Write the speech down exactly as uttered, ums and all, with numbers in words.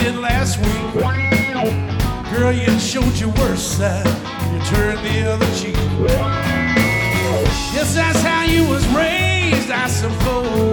did last week. Girl, you showed your worst side. You turned the other cheek. Yes, that's how you was raised, I suppose.